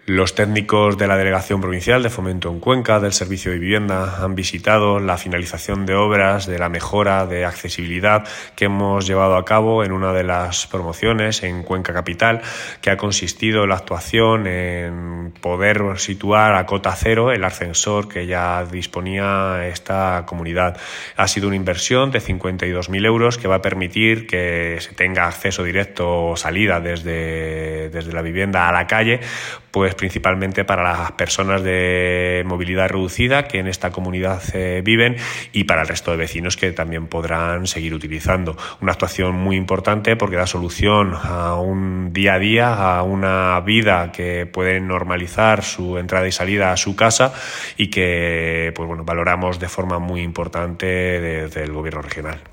Los técnicos de la Delegación Provincial de Fomento en Cuenca, del Servicio de Vivienda, han visitado la finalización de obras de la mejora de accesibilidad que hemos llevado a cabo en una de las promociones en Cuenca Capital, que ha consistido en la actuación en poder situar a cota cero el ascensor que ya disponía esta comunidad. Ha sido una inversión de 52.000 euros que va a permitir que se tenga acceso directo o salida desde la vivienda a la calle, pues principalmente para las personas de movilidad reducida que en esta comunidad viven y para el resto de vecinos que también podrán seguir utilizando. Una actuación muy importante porque da solución a un día a día, a una vida que puede normalizar su entrada y salida a su casa y que valoramos de forma muy importante desde el Gobierno regional.